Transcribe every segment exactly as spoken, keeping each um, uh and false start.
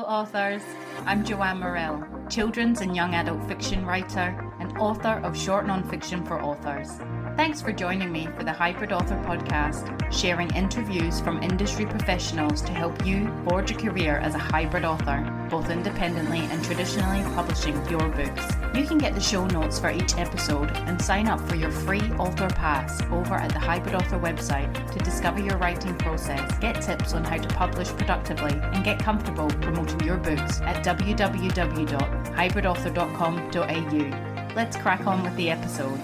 Hello authors, I'm Joanne Morell, children's and young adult fiction writer and author of short non-fiction for authors. Thanks for joining me for the Hybrid Author podcast, sharing interviews from industry professionals to help you forge a career as a hybrid author, both independently and traditionally publishing your books. You can get the show notes for each episode and sign up for your free author pass over at the Hybrid Author website to discover your writing process, get tips on how to publish productively, and get comfortable promoting your books at w w w dot hybrid author dot com dot a u. Let's crack on with the episode.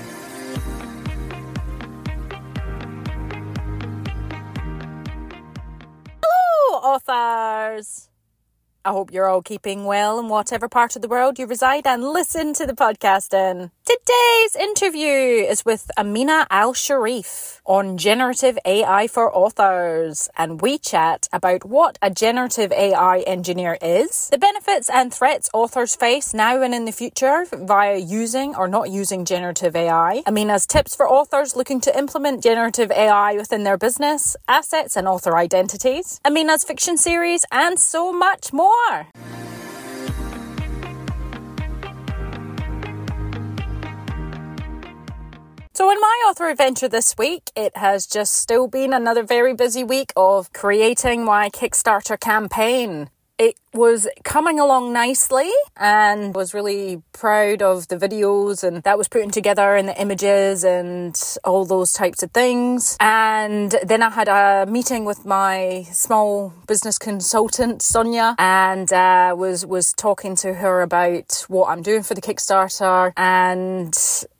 Authors! I hope you're all keeping well in whatever part of the world you reside and listen to the podcast in. Today's interview is with Amina Al-Sharif on generative A I for authors, and we chat about what a generative A I engineer is, the benefits and threats authors face now and in the future via using or not using generative A I, Amina's tips for authors looking to implement generative A I within their business, assets and author identities, Amina's fiction series, and so much more. So in my author adventure this week, it has just still been another very busy week of creating my Kickstarter campaign. It was coming along nicely and was really proud of the videos and that was putting together and the images and all those types of things. And then I had a meeting with my small business consultant, Sonia, and uh, was, was talking to her about what I'm doing for the Kickstarter, and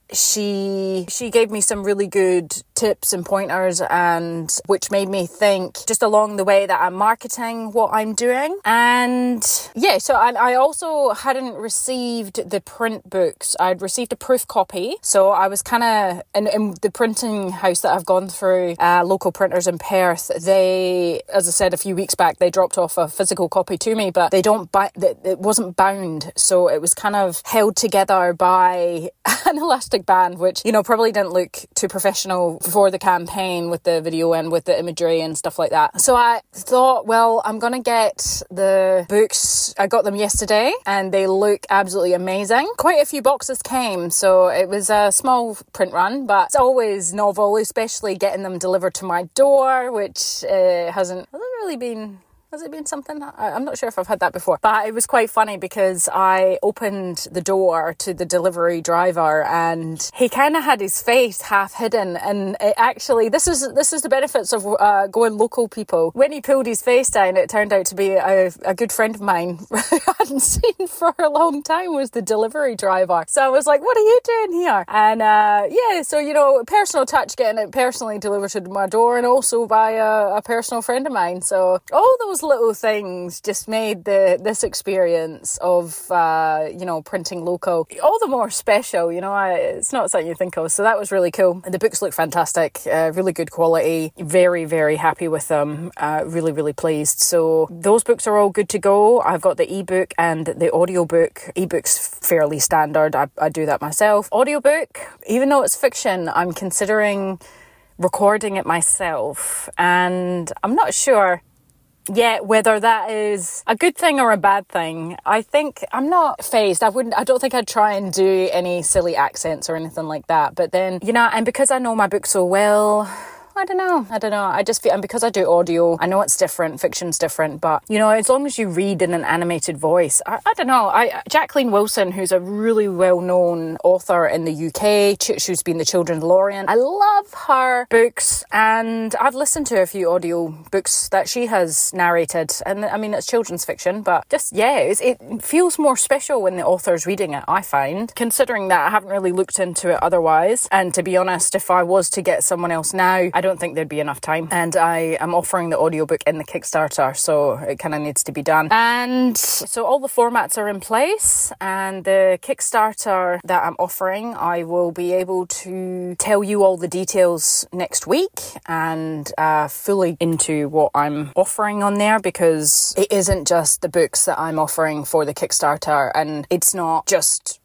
she she gave me some really good tips and pointers, and which made me think just along the way that I'm marketing what I'm doing. And yeah, so I, I also hadn't received the print books. I'd received a proof copy, so I was kind of in, in the printing house that I've gone through, uh, local printers in Perth. They, as I said a few weeks back, they dropped off a physical copy to me, but they don't buy, it wasn't bound, so it was kind of held together by an elastic band, which, you know, probably didn't look too professional for the campaign with the video and with the imagery and stuff like that. So I thought, well, I'm going to get the books. I got them yesterday and they look absolutely amazing. Quite a few boxes came, so it was a small print run, but it's always novel, especially getting them delivered to my door, which uh, hasn't, hasn't really been... Has it been something? I'm not sure if I've had that before. But it was quite funny because I opened the door to the delivery driver and he kind of had his face half hidden. And it actually, this is this is the benefits of uh, going local, people. When he pulled his face down, it turned out to be a, a good friend of mine I hadn't seen for a long time, was the delivery driver. So I was like, what are you doing here? And uh, yeah, so, you know, personal touch, getting it personally delivered to my door, and also by a, a personal friend of mine. So all those little things just made the this experience of uh you know printing local all the more special. You know, I, it's not something you think of, so that was really cool. And the books look fantastic, uh, really good quality, very very happy with them, uh, really really pleased. So those books are all good to go. I've got the ebook and the audiobook. Ebook's fairly standard, I, I do that myself. Audiobook, even though it's fiction, I'm considering recording it myself, and I'm not sure yet whether that is a good thing or a bad thing. I think I'm not phased. I wouldn't, I don't think I'd try and do any silly accents or anything like that. But then, you know, and because I know my book so well, I don't know. I don't know. I just feel, and because I do audio, I know it's different. Fiction's different, but you know, as long as you read in an animated voice, I, I don't know. I Jacqueline Wilson, who's a really well-known author in the U K, she's been the Children's Laureate. I love her books, and I've listened to a few audio books that she has narrated, and I mean, it's children's fiction, but just yeah, it's, it feels more special when the author's reading it, I find. Considering that I haven't really looked into it otherwise, and to be honest, if I was to get someone else now, I don't think there'd be enough time, and I am offering the audiobook in the Kickstarter, so it kind of needs to be done. And so all the formats are in place, and the Kickstarter that I'm offering, I will be able to tell you all the details next week and uh, fully into what I'm offering on there, because it isn't just the books that I'm offering for the Kickstarter, and it's not just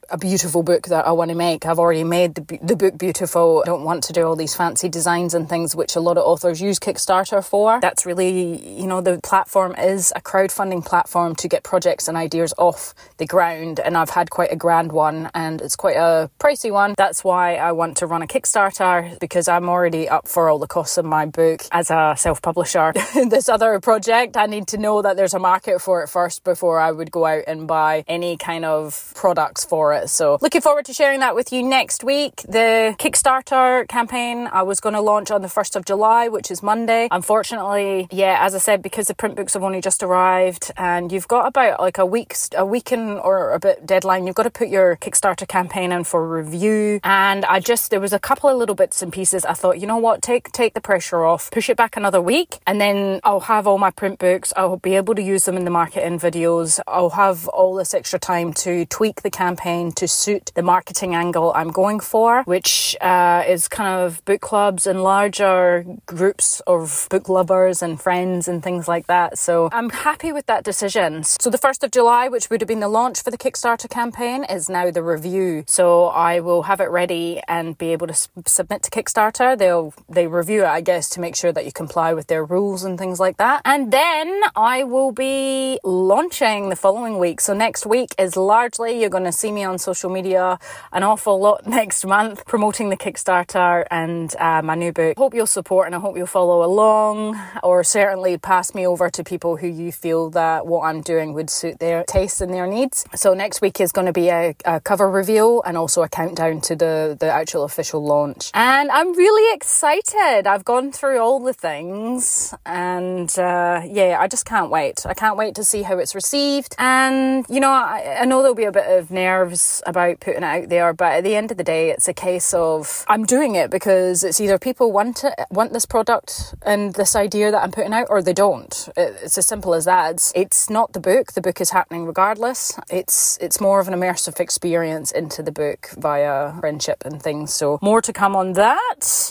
a beautiful book that I want to make. I've already made the, the book beautiful. I don't want to do all these fancy designs and things which a lot of authors use Kickstarter for. That's really, you know, the platform is a crowdfunding platform to get projects and ideas off the ground, and I've had quite a grand one and it's quite a pricey one. That's why I want to run a Kickstarter, because I'm already up for all the costs of my book as a self-publisher. This other project, I need to know that there's a market for it first before I would go out and buy any kind of products for it. So looking forward to sharing that with you next week. The Kickstarter campaign I was going to launch on the first of July, which is Monday. Unfortunately, yeah, as I said, because the print books have only just arrived and you've got about like a week, a week in or a bit deadline, you've got to put your Kickstarter campaign in for review. And I just, there was a couple of little bits and pieces. I thought, you know what, take, take the pressure off, push it back another week, and then I'll have all my print books. I'll be able to use them in the marketing videos. I'll have all this extra time to tweak the campaign to suit the marketing angle I'm going for, which uh, is kind of book clubs and larger groups of book lovers and friends and things like that. So I'm happy with that decision. So the first of July, which would have been the launch for the Kickstarter campaign, is now the review. So I will have it ready and be able to s- submit to Kickstarter. They'll they review it, I guess, to make sure that you comply with their rules and things like that. And then I will be launching the following week. So next week is largely, you're going to see me on social media an awful lot next month promoting the Kickstarter and uh, my new book. Hope you'll support and I hope you'll follow along, or certainly pass me over to people who you feel that what I'm doing would suit their tastes and their needs. So next week is going to be a, a cover reveal and also a countdown to the, the actual official launch. And I'm really excited. I've gone through all the things and uh, yeah, I just can't wait. I can't wait to see how it's received. And, you know, I, I know there'll be a bit of nerves about putting it out there, but at the end of the day, it's a case of I'm doing it because it's either people want it, want this product and this idea that I'm putting out, or they don't. It, it's as simple as that. It's, it's not the book. The book is happening regardless. It's it's more of an immersive experience into the book via friendship and things. So more to come on that.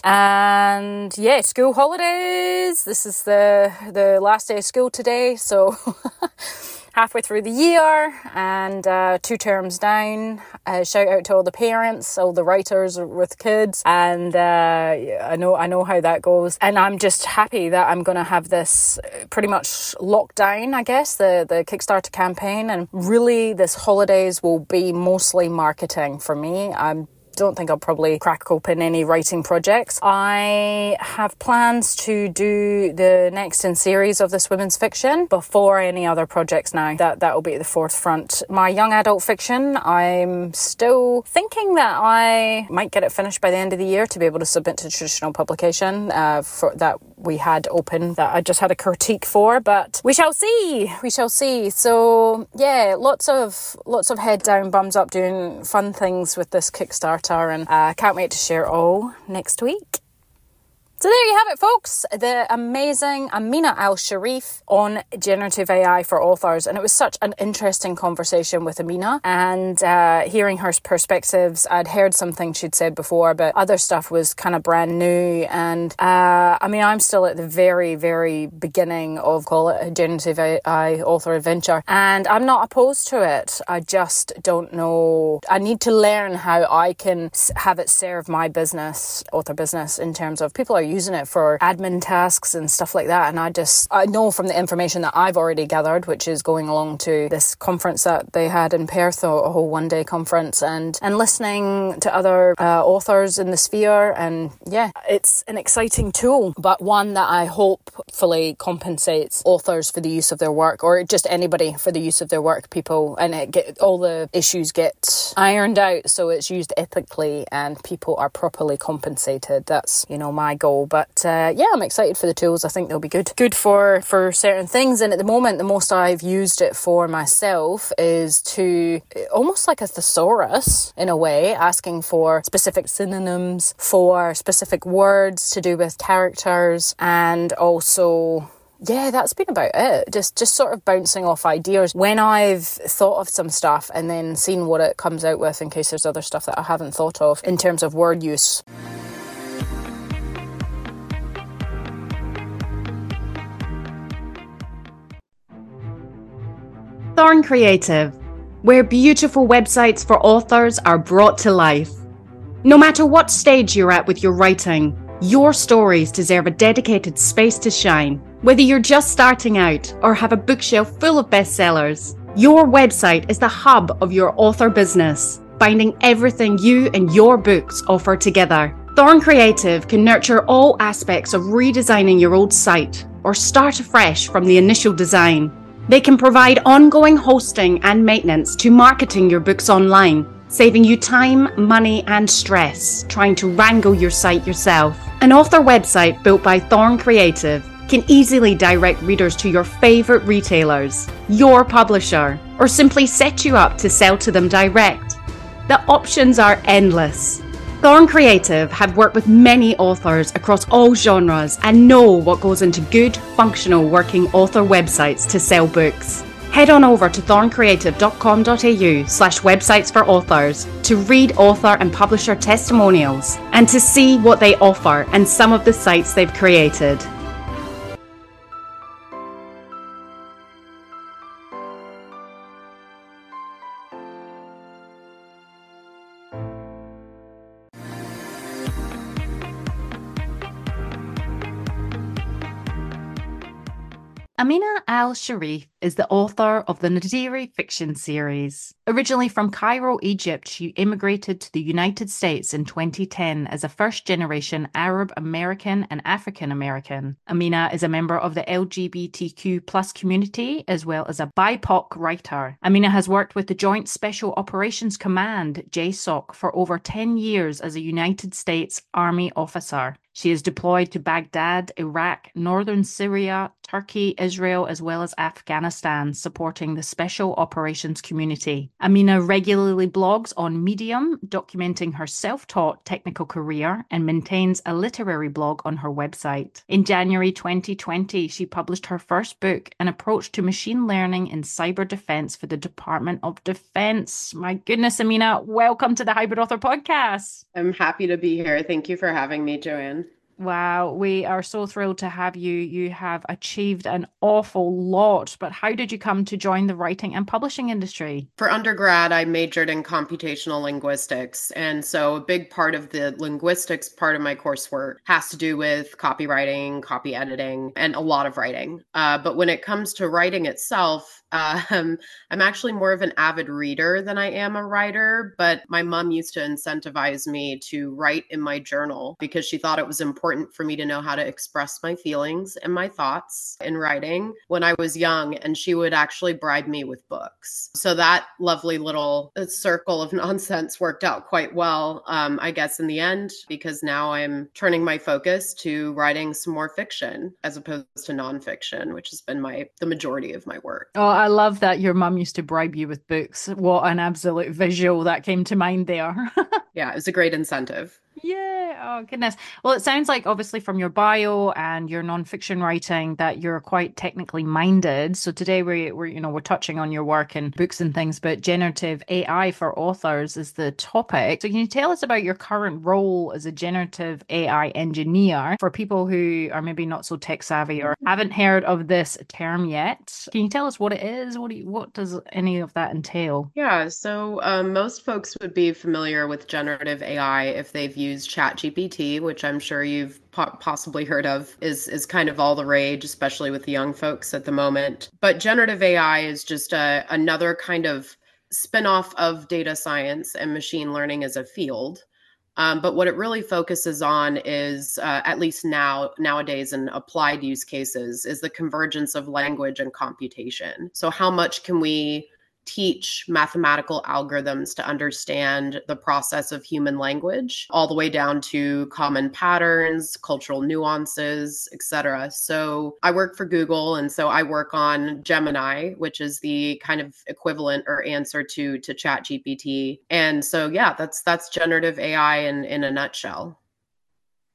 And yeah, school holidays. This is the the last day of school today. So halfway through the year and uh, two terms down. Uh, shout out to all the parents, all the writers with kids, and uh, I know I know how that goes. And I'm just happy that I'm going to have this pretty much locked down, I guess, the, the Kickstarter campaign. And really, this holidays will be mostly marketing for me. I'm don't think I'll probably crack open any writing projects. I have plans to do the next in series of this women's fiction before any other projects now. That that will be at the forefront. My young adult fiction, I'm still thinking that I might get it finished by the end of the year to be able to submit to traditional publication uh, for that we had open, that I just had a critique for, but we shall see. We shall see. So yeah, lots of lots of head down, bums up, doing fun things with this Kickstarter, and I uh, can't wait to share it all next week. So there you have it, folks. The amazing Amina Al-Sharif on generative A I for authors. And it was such an interesting conversation with Amina, and uh, hearing her perspectives. I'd heard something she'd said before, but other stuff was kind of brand new. And uh, I mean, I'm still at the very, very beginning of, call it, a generative A I author adventure. And I'm not opposed to it. I just don't know. I need to learn how I can have it serve my business, author business, in terms of people are using it for admin tasks and stuff like that. And I just, I know from the information that I've already gathered, which is going along to this conference that they had in Perth, a whole one day conference, and, and listening to other uh, authors in the sphere. And yeah, it's an exciting tool, but one that I hope hopefully compensates authors for the use of their work, or just anybody for the use of their work, people, and it get, all the issues get ironed out so it's used ethically and people are properly compensated. That's, you know, my goal. But uh, yeah, I'm excited for the tools. I think they'll be good. Good for, for certain things. And at the moment, the most I've used it for myself is to, almost like a thesaurus in a way, asking for specific synonyms for specific words to do with characters. And also, yeah, that's been about it. Just just sort of bouncing off ideas when I've thought of some stuff and then seen what it comes out with in case there's other stuff that I haven't thought of in terms of word use. Thorn Creative. where beautiful websites for authors are brought to life. No matter what stage you're at with your writing, your stories deserve a dedicated space to shine. Whether you're just starting out or have a bookshelf full of bestsellers, your website is the hub of your author business, binding everything you and your books offer together. Thorn Creative can nurture all aspects of redesigning your old site or start afresh from the initial design. They can provide ongoing hosting and maintenance to marketing your books online, saving you time, money, and stress trying to wrangle your site yourself. An author website built by Thorn Creative can easily direct readers to your favorite retailers, your publisher, or simply set you up to sell to them direct. The options are endless. Thorn Creative have worked with many authors across all genres and know what goes into good, functional working author websites to sell books. Head on over to thorncreative.com.au slash websites for authors to read author and publisher testimonials and to see what they offer and some of the sites they've created. Amina Al-Sharif is the author of the Nadiri fiction series. Originally from Cairo, Egypt, she immigrated to the United States in twenty ten as a first-generation Arab American and African American. Amina is a member of the L G B T Q plus community as well as a B I P O C writer. Amina has worked with the Joint Special Operations Command, J SOC, for over ten years as a United States Army officer. She is deployed to Baghdad, Iraq, northern Syria, Turkey, Israel, as well as Afghanistan, supporting the Special Operations community. Amina regularly blogs on Medium, documenting her self-taught technical career, and maintains a literary blog on her website. In January twenty twenty, she published her first book, An Approach to Machine Learning in Cyber Defense for the Department of Defense. My goodness, Amina, welcome to the Hybrid Author Podcast. I'm happy to be here. Thank you for having me, Joanne. Wow, we are so thrilled to have you. You have achieved an awful lot, but how did you come to join the writing and publishing industry? For undergrad, I majored in computational linguistics. And so a big part of the linguistics part of my coursework has to do with copywriting, copy editing, and a lot of writing. Uh, but when it comes to writing itself, Um, I'm actually more of an avid reader than I am a writer, but my mom used to incentivize me to write in my journal because she thought it was important for me to know how to express my feelings and my thoughts in writing when I was young, and she would actually bribe me with books. So that lovely little circle of nonsense worked out quite well, um, I guess, in the end, because now I'm turning my focus to writing some more fiction as opposed to nonfiction, which has been my the majority of my work. Oh, I love that your mum used to bribe you with books. What an absolute visual that came to mind there. Yeah, it was a great incentive. Yeah. Oh, goodness. Well, it sounds like obviously from your bio and your nonfiction writing that you're quite technically minded. So today we, we're, you know, we're touching on your work and books and things, but generative A I for authors is the topic. So can you tell us about your current role as a generative A I engineer for people who are maybe not so tech savvy or haven't heard of this term yet? Can you tell us what it is? What do you, what does any of that entail? Yeah, so um, most folks would be familiar with generative A I if they've used ChatGPT, which I'm sure you've po- possibly heard of, is is kind of all the rage, especially with the young folks at the moment. But generative A I is just a, another kind of spin-off of data science and machine learning as a field. Um, but what it really focuses on is, uh, at least now nowadays in applied use cases, is the convergence of language and computation. So how much can we teach mathematical algorithms to understand the process of human language, all the way down to common patterns, cultural nuances, et cetera. So I work for Google, and so I work on Gemini, which is the kind of equivalent or answer to to ChatGPT. And so, yeah, that's that's generative A I in in a nutshell.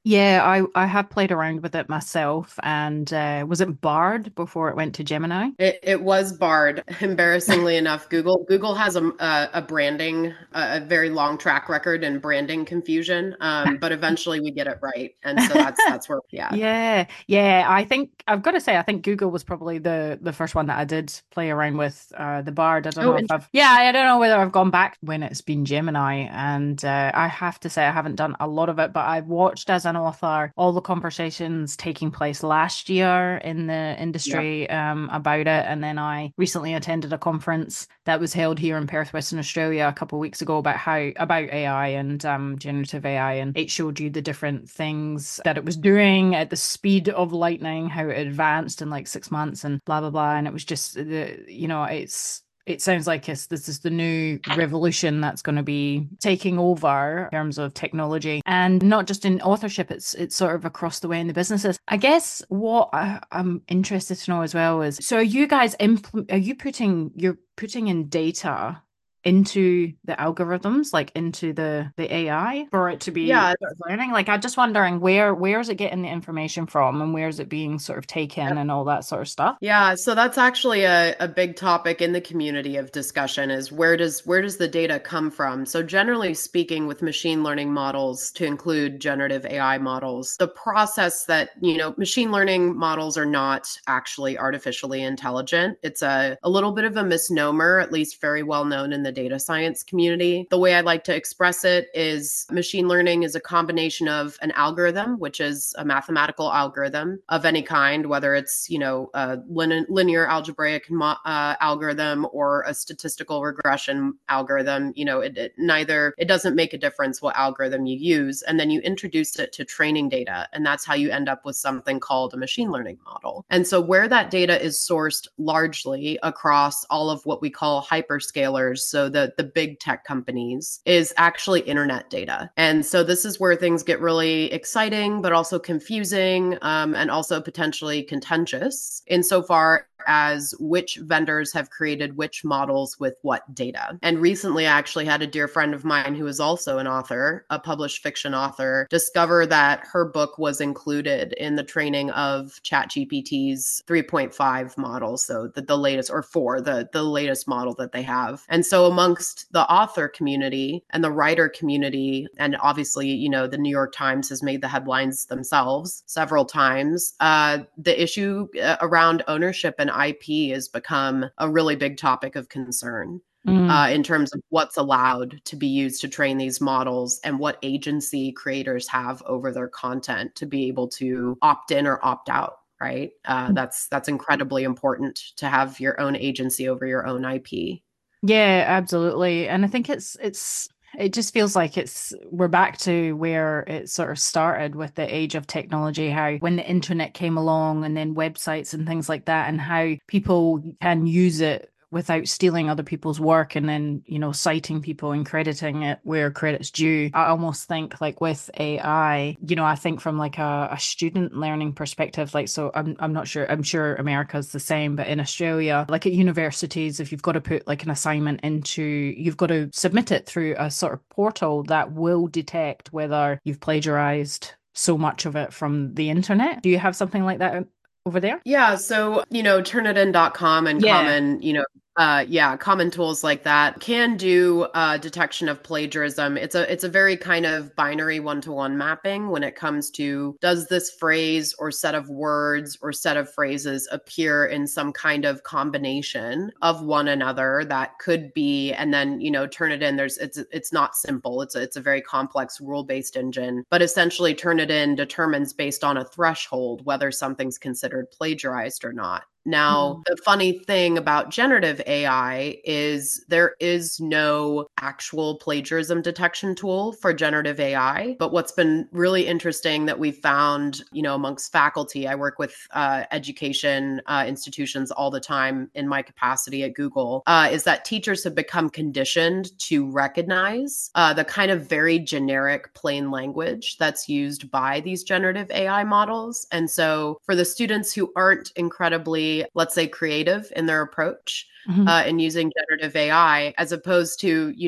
Yeah, I, I have played around with it myself. And uh, was it Bard before it went to Gemini? It, it was Bard. Embarrassingly enough, Google Google has a a, a branding a, a very long track record in branding confusion. Um, but eventually we get it right, and so that's that's where we're at. Yeah, yeah. I think I've got to say, I think Google was probably the the first one that I did play around with. Uh, the Bard. I don't Oh, know if I've, yeah, I don't know whether I've gone back when it's been Gemini, and uh, I have to say I haven't done a lot of it, but I've watched as an author all the conversations taking place last year in the yeah. industry um about it, and then I recently attended a conference that was held here in Perth, Western Australia, a couple of weeks ago about how about A I and um generative A I, and it showed you the different things that it was doing at the speed of lightning, how it advanced in like six months and blah blah blah. And it was just the, you know, it's it sounds like it's, this is the new revolution that's going to be taking over in terms of technology, and not just in authorship. It's it's sort of across the way in the businesses. I guess what I, I'm interested to know as well is, so are you guys impl- are you putting you're putting in data into the algorithms, like into the the A I for it to be Yeah. sort of learning? Like, I'm just wondering where where is it getting the information from, and where is it being sort of taken and all that sort of stuff? Yeah, so that's actually a, a big topic in the community of discussion is where does where does the data come from? So generally speaking, with machine learning models, to include generative A I models, the process that, you know, machine learning models are not actually artificially intelligent. It's a, a little bit of a misnomer, at least very well known in the data science community. The way I like to express it is machine learning is a combination of an algorithm, which is a mathematical algorithm of any kind, whether it's, you know, a lin- linear algebraic mo- uh, algorithm or a statistical regression algorithm. You know, it, it neither, it doesn't make a difference what algorithm you use. And then you introduce it to training data. And that's how you end up with something called a machine learning model. And so where that data is sourced largely across all of what we call hyperscalers, so the, the big tech companies, is actually internet data. And so this is where things get really exciting, but also confusing, um, and also potentially contentious insofar as which vendors have created which models with what data. And recently, I actually had a dear friend of mine who is also an author, a published fiction author, discover that her book was included in the training of ChatGPT's three point five model. So the, the latest, or four, the, the latest model that they have. And so amongst the author community and the writer community, and obviously, you know, the New York Times has made the headlines themselves several times, uh, the issue uh, around ownership and I P has become a really big topic of concern. Mm. Uh, in terms of what's allowed to be used to train these models and what agency creators have over their content to be able to opt in or opt out, right? Uh, that's that's incredibly important to have your own agency over your own I P. Yeah, absolutely. And I think it's it's it just feels like it's we're back to where it sort of started with the age of technology, how when the internet came along and then websites and things like that, and how people can use it without stealing other people's work and then, you know, citing people and crediting it where credit's due. I almost think like with A I, you know, I think from like a, a student learning perspective, like, so I'm, I'm not sure, I'm sure America's the same, but in Australia, like at universities, if you've got to put like an assignment into, you've got to submit it through a sort of portal that will detect whether you've plagiarized so much of it from the internet. Do you have something like that over there? Yeah, so, you know, turnitin dot com and Yeah. common, you know, uh, yeah, common tools like that can do uh, detection of plagiarism. It's a it's a very kind of binary one-to-one mapping when it comes to, does this phrase or set of words or set of phrases appear in some kind of combination of one another that could be, and then, you know, Turnitin, there's it's it's not simple. It's a, it's a very complex rule-based engine, but essentially Turnitin determines based on a threshold whether something's considered plagiarized or not. Now, the funny thing about generative A I is there is no actual plagiarism detection tool for generative A I. But what's been really interesting that we've found, you know, amongst faculty, I work with uh, education uh, institutions all the time in my capacity at Google, uh, is that teachers have become conditioned to recognize uh, the kind of very generic plain language that's used by these generative A I models. And so for the students who aren't incredibly, let's say, creative in their approach Mm-hmm. uh, in using generative A I, as opposed to, you know,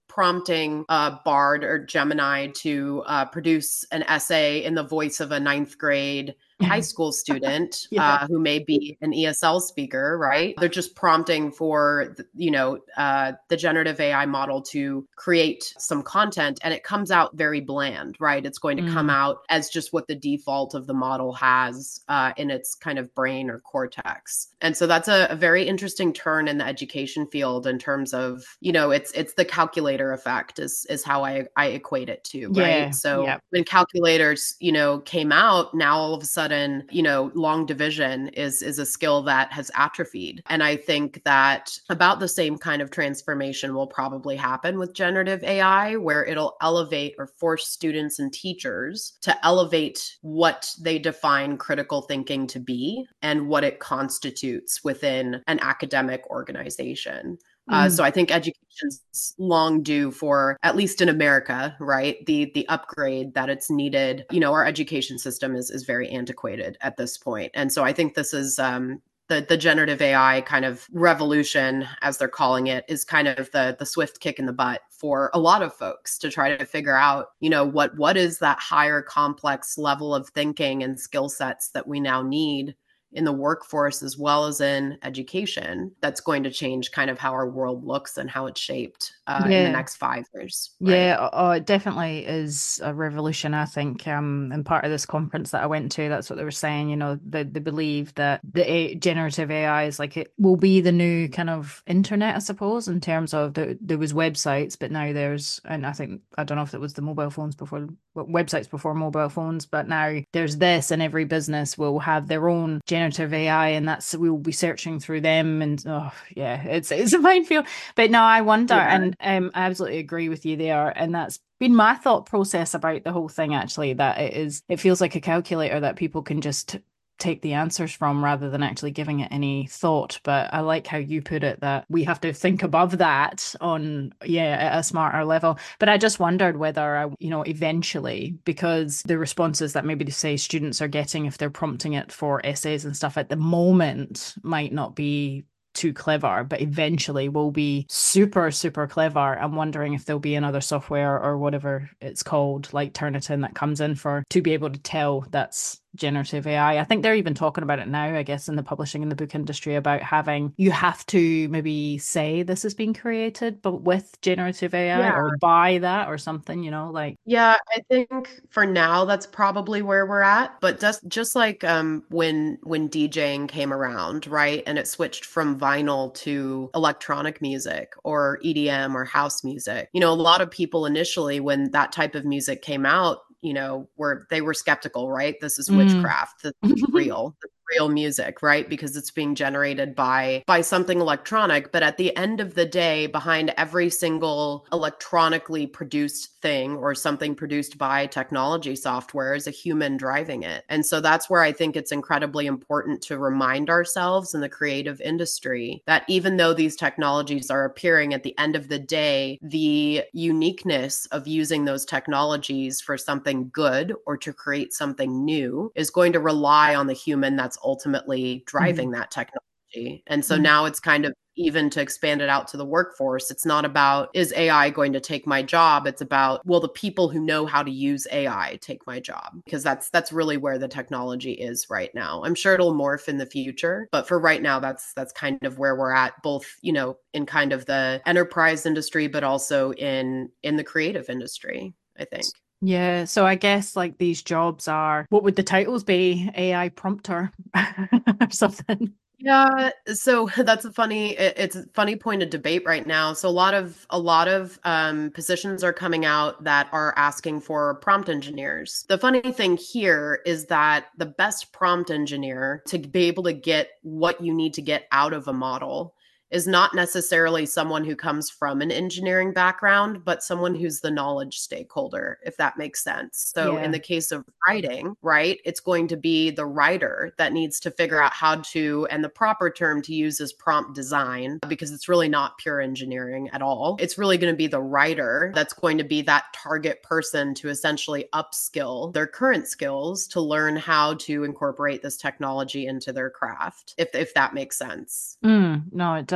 prompting uh, Bard or Gemini to uh, produce an essay in the voice of a ninth grade high school student yeah. uh, who may be an E S L speaker, right? They're just prompting for, you know, uh, the generative A I model to create some content, and it comes out very bland, right? It's going to mm. come out as just what the default of the model has uh, in its kind of brain or cortex. And so that's a, a very interesting turn in the education field in terms of, you know, it's it's the calculator effect is is how I, I equate it to, right? Yeah, so yeah. when calculators, you know, came out, now all of a sudden, you know, long division is is a skill that has atrophied. And I think that about the same kind of transformation will probably happen with generative A I, where it'll elevate or force students and teachers to elevate what they define critical thinking to be and what it constitutes within an academic organization. Uh, so I think education's long due for, at least in America, right? The the upgrade that it's needed. You know, our education system is is very antiquated at this point. And so I think this is um, the the generative A I kind of revolution, as they're calling it, is kind of the the swift kick in the butt for a lot of folks to try to figure out, you know, what what is that higher complex level of thinking and skill sets that we now need in the workforce as well as in education that's going to change kind of how our world looks and how it's shaped uh, yeah. in the next five years. Right? Yeah, oh, it definitely is a revolution, I think. Um, and part of this conference that I went to, that's what they were saying, you know, they, they believe that the a- generative A I is like, it will be the new kind of internet, I suppose, in terms of the, there was websites, but now there's, and I think, I don't know if it was the mobile phones before, websites before mobile phones, but now there's this, and every business will have their own generative A I, and that's, we'll be searching through them, and oh yeah, it's it's a minefield. But no, I wonder, yeah. and um, I absolutely agree with you there, and that's been my thought process about the whole thing, actually, that it is, it feels like a calculator that people can just take the answers from rather than actually giving it any thought. But I like how you put it, that we have to think above that on, yeah, at a smarter level. But I just wondered whether, I, you know, eventually, because the responses that maybe to say students are getting if they're prompting it for essays and stuff at the moment might not be too clever, but eventually will be super, super clever. I'm wondering if there'll be another software or whatever it's called, like Turnitin, that comes in for to be able to tell that's generative A I. I think they're even talking about it now, I guess, in the publishing and the book industry, about having, you have to maybe say this is being created, but with generative A I, yeah. or buy that or something, you know, like. Yeah, I think for now that's probably where we're at. But just just like um when when DJing came around, right, and it switched from vinyl to electronic music or E D M or house music, you know, a lot of people initially, when that type of music came out, you know, were they were skeptical, right? This is witchcraft. Mm. This is real. real music, right? Because it's being generated by by something electronic. But at the end of the day, behind every single electronically produced thing or something produced by technology software is a human driving it. And so that's where I think it's incredibly important to remind ourselves in the creative industry that even though these technologies are appearing, at the end of the day, the uniqueness of using those technologies for something good or to create something new is going to rely on the human that's ultimately driving mm-hmm. that technology. And so mm-hmm. now it's kind of, even to expand it out to the workforce, it's not about, is A I going to take my job? It's about, will the people who know how to use A I take my job? Because that's that's really where the technology is right now. I'm sure it'll morph in the future, but for right now, that's that's kind of where we're at, both, you know, in kind of the enterprise industry, but also in in the creative industry, I think. Yeah, so I guess like these jobs are, what would the titles be? A I prompter or something? Yeah, so that's a funny, it's a funny point of debate right now. So a lot of a lot of um, positions are coming out that are asking for prompt engineers. The funny thing here is that the best prompt engineer to be able to get what you need to get out of a model is not necessarily someone who comes from an engineering background, but someone who's the knowledge stakeholder, if that makes sense. So yeah. in the case of writing, right, it's going to be the writer that needs to figure out how to, and the proper term to use is prompt design, because it's really not pure engineering at all. It's really going to be the writer that's going to be that target person to essentially upskill their current skills to learn how to incorporate this technology into their craft, if if that makes sense. Mm, no, it does.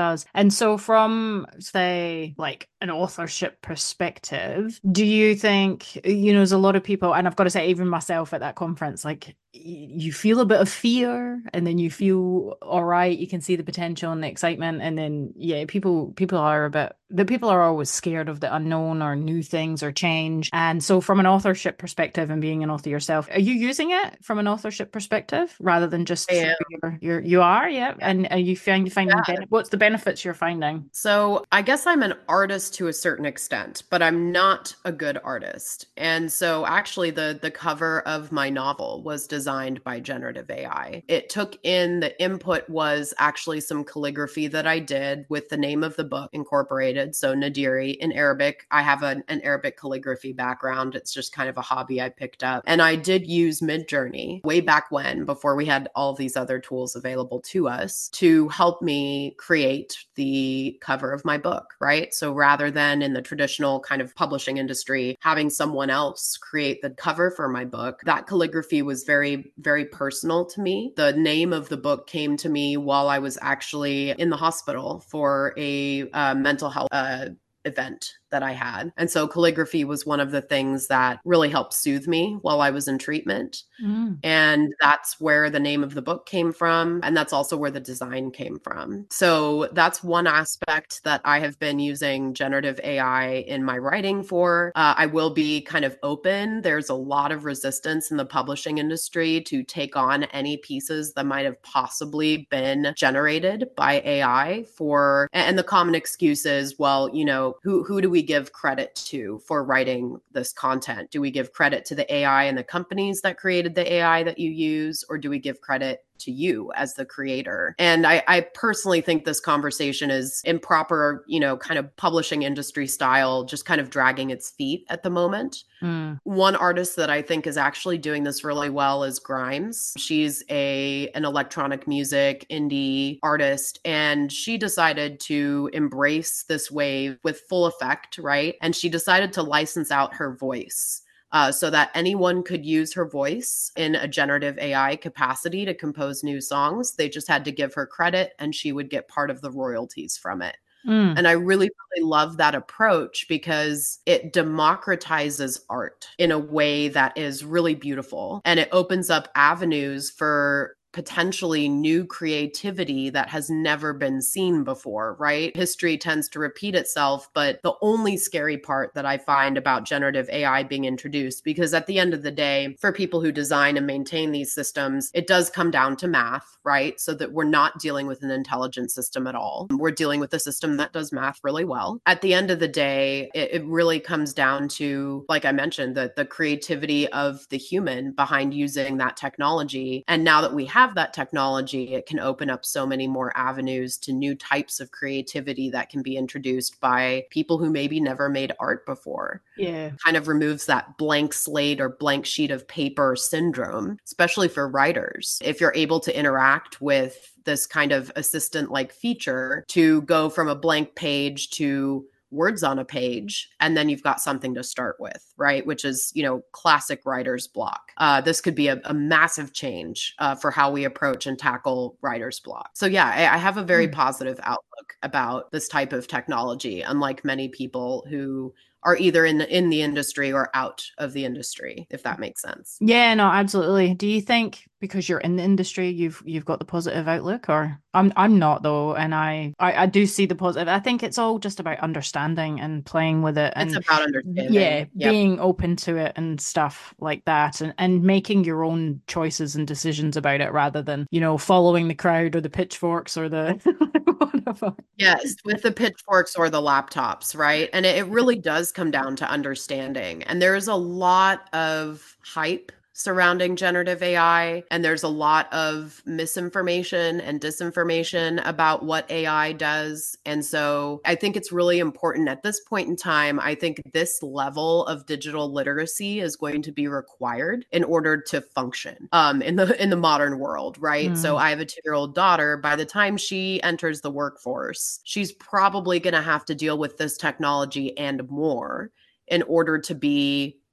does. And so from, say, like an authorship perspective, do you think, you know, there's a lot of people, and I've got to say, even myself at that conference, like you feel a bit of fear and then you feel all right, you can see the potential and the excitement, and then yeah, people people are a bit, the people are always scared of the unknown or new things or change. And so from an authorship perspective and being an author yourself, are you using it from an authorship perspective rather than just I am. your, your you are yeah, Yeah. and are you find, finding Yeah. ben- what's the benefits you're finding? So I guess I'm an artist to a certain extent, but I'm not a good artist. And so actually the the cover of my novel was designed by generative A I. It took in, the input was actually some calligraphy that I did with the name of the book incorporated. So Nadiri in Arabic. I have an, an Arabic calligraphy background. It's just kind of a hobby I picked up. And I did use Midjourney way back when, before we had all these other tools available to us, to help me create the cover of my book, right? So rather than in the traditional kind of publishing industry, having someone else create the cover for my book, that calligraphy was very, very personal to me. The name of the book came to me while I was actually in the hospital for a uh, mental health uh, event that I had. And so calligraphy was one of the things that really helped soothe me while I was in treatment. Mm. And that's where the name of the book came from. And that's also where the design came from. So that's one aspect that I have been using generative A I in my writing for. Uh, I will be kind of open. There's a lot of resistance in the publishing industry to take on any pieces that might have possibly been generated by A I for, and the common excuse is, well, you know, who, who do we give credit to for writing this content? Do we give credit to the A I and the companies that created the A I that you use, or do we give credit to you as the creator? And I, I personally think this conversation is improper, you know, kind of publishing industry style, just kind of dragging its feet at the moment. Mm. One artist that I think is actually doing this really well is Grimes. She's a an electronic music indie artist, and she decided to embrace this wave with full effect, right? And she decided to license out her voice. Uh, so that anyone could use her voice in a generative A I capacity to compose new songs. They just had to give her credit and she would get part of the royalties from it. Mm. And I really, really love that approach because it democratizes art in a way that is really beautiful. And it opens up avenues for potentially new creativity that has never been seen before, right? History tends to repeat itself, but the only scary part that I find about generative A I being introduced, because at the end of the day, for people who design and maintain these systems, it does come down to math, right? So that we're not dealing with an intelligent system at all. We're dealing with a system that does math really well. At the end of the day, it, it really comes down to, like I mentioned, the, the creativity of the human behind using that technology. And now that we have that technology, it can open up so many more avenues to new types of creativity that can be introduced by people who maybe never made art before. Yeah. Kind of removes that blank slate or blank sheet of paper syndrome, especially for writers. If you're able to interact with this kind of assistant-like feature to go from a blank page to words on a page, and then you've got something to start with, right? Which is, you know, classic writer's block. Uh, this could be a, a massive change uh, for how we approach and tackle writer's block. So yeah, I, I have a very mm. positive outlook about this type of technology, unlike many people who are either in the, in the industry or out of the industry, if that makes sense. Yeah, no, absolutely. Do you think because you're in the industry, you've you've got the positive outlook? Or I'm I'm not though, and I, I I do see the positive. I think it's all just about understanding and playing with it, and it's about understanding. Yeah, yep. being open to it and stuff like that, and and making your own choices and decisions about it rather than, you know, following the crowd or the pitchforks or the whatever. Yes, with the pitchforks or the laptops, right? And it, it really does come down to understanding. And there's a lot of hype surrounding generative A I, and there's a lot of misinformation and disinformation about what A I does. And so I think it's really important at this point in time. I think this level of digital literacy is going to be required in order to function um, in the in the modern world, right? Mm. So I have a two-year-old daughter. By the time she enters the workforce, she's probably going to have to deal with this technology and more in order to be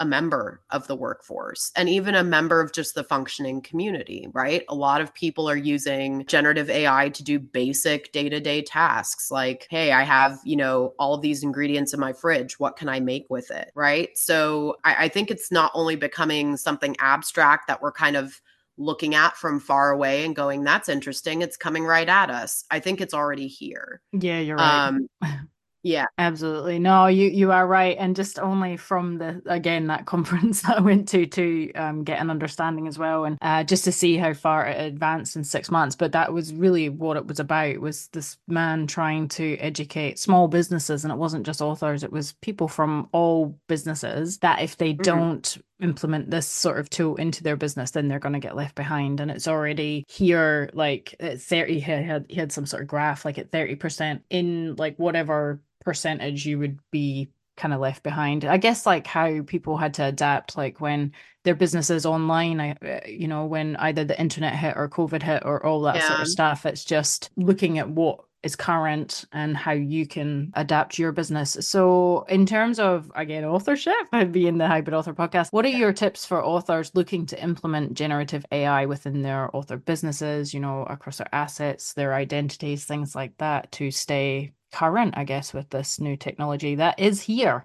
a member of the workforce and even a member of just the functioning community, right? A lot of people are using generative A I to do basic day-to-day tasks like, hey, I have, you know, all of these ingredients in my fridge. What can I make with it, right? So I, I think it's not only becoming something abstract that we're kind of looking at from far away and going, that's interesting. It's coming right at us. I think it's already here. Yeah, you're right. Um, yeah. Absolutely. No, you you are right. And just only from the, again, that conference that I went to to um, get an understanding as well, and uh, just to see how far it advanced in six months. But that was really what it was about, was this man trying to educate small businesses. And it wasn't just authors, it was people from all businesses that if they mm-hmm. don't implement this sort of tool into their business, then they're going to get left behind. And it's already here, like at thirty, he had, he had some sort of graph, like at thirty percent in like whatever percentage you would be kind of left behind. I guess like how people had to adapt, like when their businesses online, I, you know, when either the internet hit or COVID hit or all that yeah. sort of stuff. It's just looking at what is current and how you can adapt your business. So in terms of, again, authorship, I'd be in the Hybrid Author podcast. What are your tips for authors looking to implement generative A I within their author businesses, you know, across their assets, their identities, things like that, to stay current, I guess, with this new technology that is here?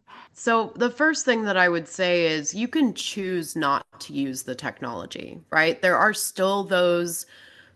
So the first thing that I would say is you can choose not to use the technology, right? There are still those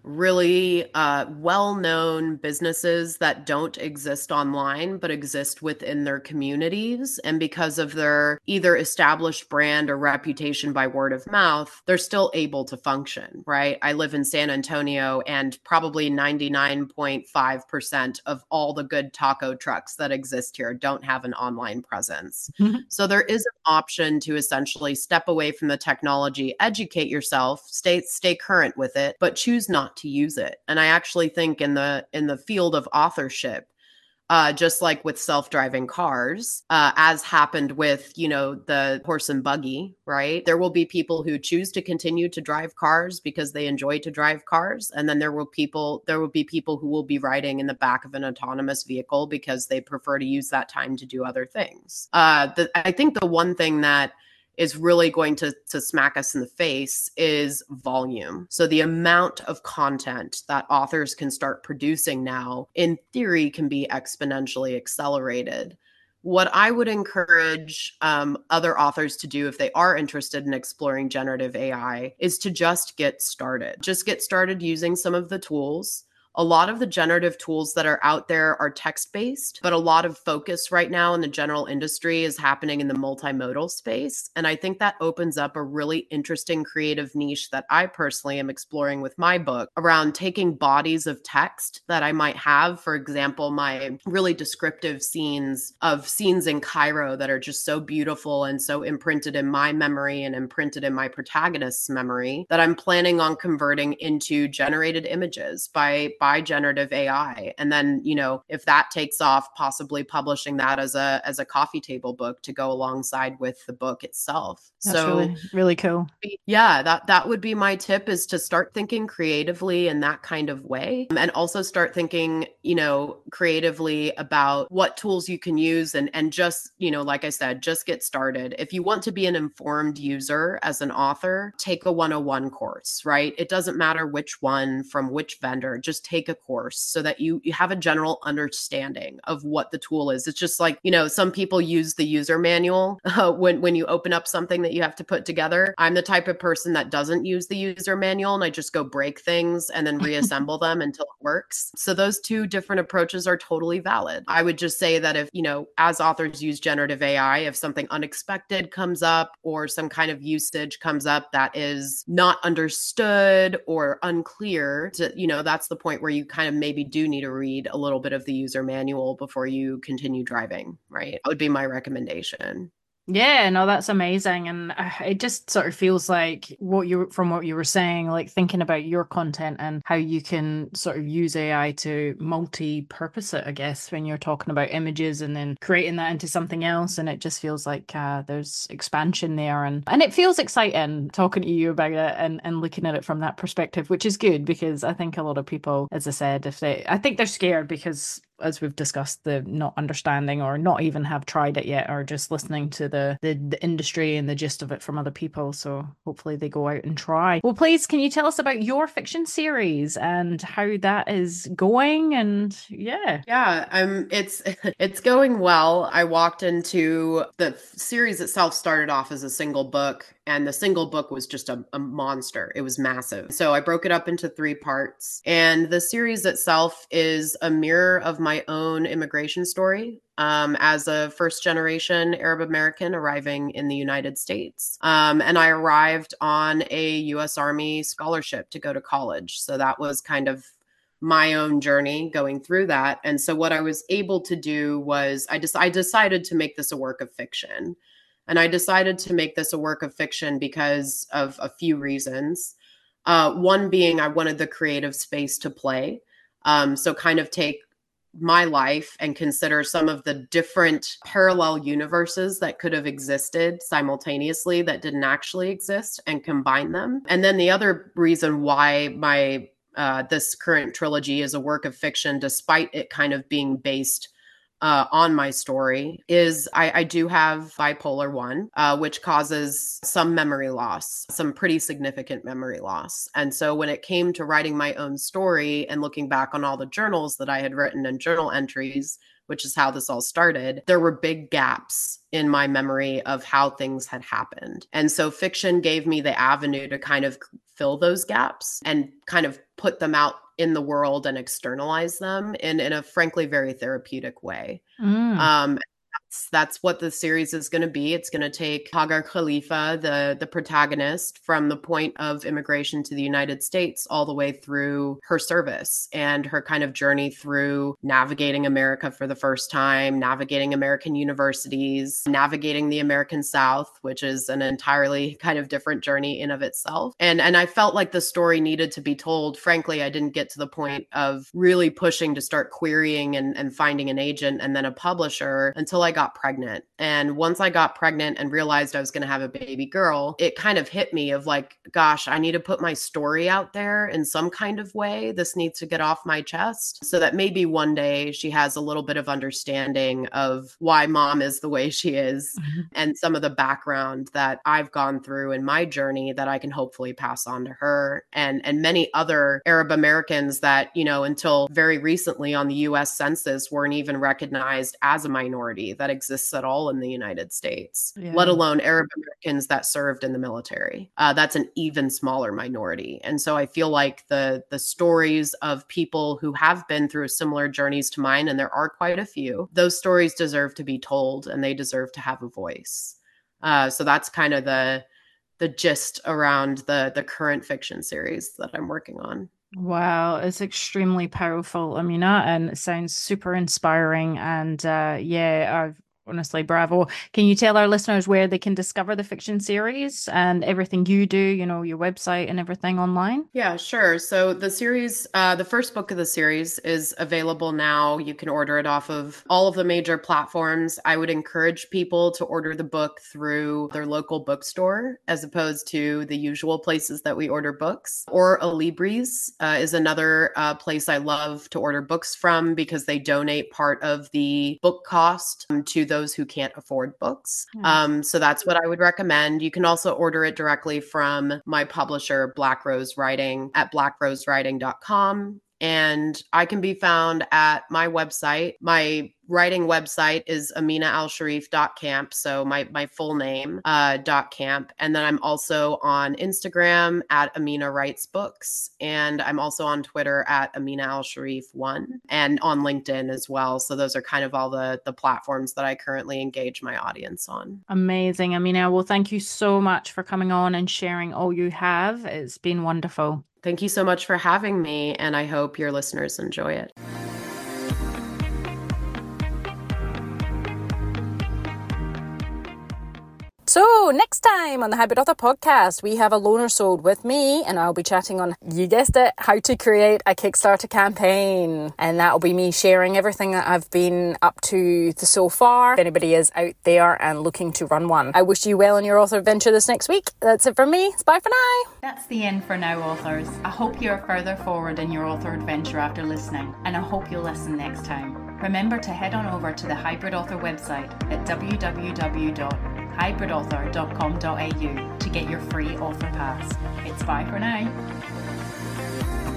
really uh, well-known businesses that don't exist online, but exist within their communities. And because of their either established brand or reputation by word of mouth, they're still able to function, right? I live in San Antonio, and probably ninety-nine point five percent of all the good taco trucks that exist here don't have an online presence. Mm-hmm. So there is an option to essentially step away from the technology, educate yourself, stay stay current with it, but choose not to use it. And I actually think in the in the field of authorship, uh, just like with self-driving cars, uh, as happened with, you know, the horse and buggy, right? There will be people who choose to continue to drive cars because they enjoy to drive cars. And then there will people, there will be people who will be riding in the back of an autonomous vehicle because they prefer to use that time to do other things. Uh, the, I think the one thing that is really going to, to smack us in the face is volume. So the amount of content that authors can start producing now, in theory, can be exponentially accelerated. What I would encourage um, other authors to do if they are interested in exploring generative A I is to just get started. Just get started using some of the tools. A lot of the generative tools that are out there are text-based, but a lot of focus right now in the general industry is happening in the multimodal space. And I think that opens up a really interesting creative niche that I personally am exploring with my book around taking bodies of text that I might have. For example, my really descriptive scenes of scenes in Cairo that are just so beautiful and so imprinted in my memory and imprinted in my protagonist's memory that I'm planning on converting into generated images by, by by generative A I. And then, you know, if that takes off, possibly publishing that as a as a coffee table book to go alongside with the book itself. That's so really, really cool. Yeah, that that would be my tip, is to start thinking creatively in that kind of way. And also start thinking, you know, creatively about what tools you can use, and and just, you know, like I said, just get started. If you want to be an informed user as an author, take a one oh one course, right? It doesn't matter which one from which vendor, just take a course so that you, you have a general understanding of what the tool is. It's just like, you know, some people use the user manual uh, when, when you open up something that you have to put together. I'm the type of person that doesn't use the user manual, and I just go break things and then reassemble them until it works. So those two different approaches are totally valid. I would just say that if, you know, as authors use generative A I, if something unexpected comes up or some kind of usage comes up that is not understood or unclear, to, you know, that's the point where you kind of maybe do need to read a little bit of the user manual before you continue driving, right? That would be my recommendation. Yeah, no, that's amazing. And uh, it just sort of feels like what you, from what you were saying, like thinking about your content and how you can sort of use A I to multi-purpose it, I guess, when you're talking about images and then creating that into something else. And it just feels like uh, there's expansion there. And, and it feels exciting talking to you about it and, and looking at it from that perspective, which is good, because I think a lot of people, as I said, if they, I think they're scared because as we've discussed, the not understanding or not even have tried it yet, or just listening to the, the, the industry and the gist of it from other people. So hopefully they go out and try. Well, please, can you tell us about your fiction series and how that is going? And yeah. Yeah, um, it's it's going well. I walked into the series itself started off as a single book, and the single book was just a, a monster. It was massive. So I broke it up into three parts. And the series itself is a mirror of my own immigration story. Um, as a first generation Arab American arriving in the United States. Um, and I arrived on a U S Army scholarship to go to college. So that was kind of my own journey going through that. And so what I was able to do was I just I decided to make this a work of fiction. And I decided to make this a work of fiction because of a few reasons. Uh, one being I wanted the creative space to play. Um, so kind of take my life and consider some of the different parallel universes that could have existed simultaneously that didn't actually exist and combine them. And then the other reason why my uh, this current trilogy is a work of fiction, despite it kind of being based Uh, on my story, is I, I do have bipolar one, uh, which causes some memory loss, some pretty significant memory loss. And so when it came to writing my own story and looking back on all the journals that I had written and journal entries, which is how this all started, there were big gaps in my memory of how things had happened. And so fiction gave me the avenue to kind of fill those gaps and kind of put them out in the world and externalize them in, in a frankly very therapeutic way. Mm. Um, that's, that's what the series is going to be. It's going to take Hagar Khalifa, the, the protagonist, from the point of immigration to the United States all the way through her service and her kind of journey through navigating America for the first time, navigating American universities, navigating the American South, which is an entirely kind of different journey in of itself. And, and I felt like the story needed to be told. Frankly, I didn't get to the point of really pushing to start querying and, and finding an agent and then a publisher until I got pregnant. And once I got pregnant and realized I was going to have a baby girl, it kind of hit me of like, gosh, I need to put my story out there in some kind of way. This needs to get off my chest so that maybe one day she has a little bit of understanding of why mom is the way she is mm-hmm. and some of the background that I've gone through in my journey that I can hopefully pass on to her and, and many other Arab Americans that, you know, until very recently on the U S Census weren't even recognized as a minority that exists at all in the United States, yeah. let alone Arab Americans that served in the military. Uh, that's an even smaller minority. And so I feel like the the stories of people who have been through similar journeys to mine, and there are quite a few, those stories deserve to be told and they deserve to have a voice. Uh, so that's kind of the the gist around the the current fiction series that I'm working on. Wow, it's extremely powerful, Amina, and it sounds super inspiring. And uh, yeah, I've honestly, bravo. Can you tell our listeners where they can discover the fiction series and everything you do, you know, your website and everything online? Yeah, sure. So the series, uh, the first book of the series is available now. You can order it off of all of the major platforms. I would encourage people to order the book through their local bookstore as opposed to the usual places that we order books. Or Alibris uh, is another uh, place I love to order books from because they donate part of the book cost um, to those those who can't afford books. Mm. Um, so that's what I would recommend. You can also order it directly from my publisher, Black Rose Writing, at black rose writing dot com. And I can be found at my website. My writing website is amina al sharif dot camp. So my, my full name, uh, dot camp. And then I'm also on Instagram at Amina Writes Books. And I'm also on Twitter at Amina al Sharif one and on LinkedIn as well. So those are kind of all the, the platforms that I currently engage my audience on. Amazing, Amina. Well, thank you so much for coming on and sharing all you have. It's been wonderful. Thank you so much for having me, and I hope your listeners enjoy it. So next time on the Hybrid Author podcast, we have a loner sold with me, and I'll be chatting on, you guessed it, how to create a Kickstarter campaign. And that'll be me sharing everything that I've been up to so far, if anybody is out there and looking to run one. I wish you well in your author adventure this next week. That's it from me. It's bye for now. That's the end for now, authors. I hope you're further forward in your author adventure after listening, and I hope you'll listen next time. Remember to head on over to the Hybrid Author website at w w w dot hybrid author dot com dot a u to get your free author pass. It's bye for now.